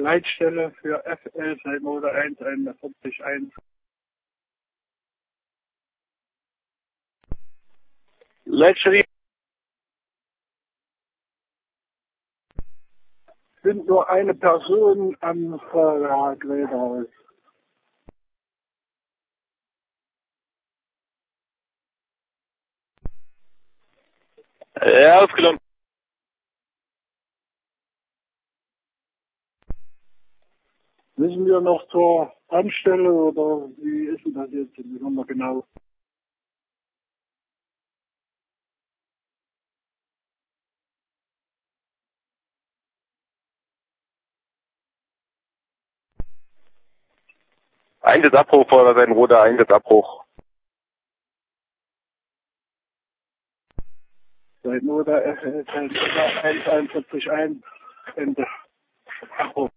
Leitstelle für FL Seitenruder 141. Leitstelle. Sind nur eine Person am Fahrradräderhaus. Ja, ausgenommen. Müssen wir noch zur Anstelle oder wie ist denn das jetzt nochmal genau? Einsatzabbruch oder sein roter Einsatzabbruch. Seitenruder FL Seitenruder 141. Ende. Abbruch.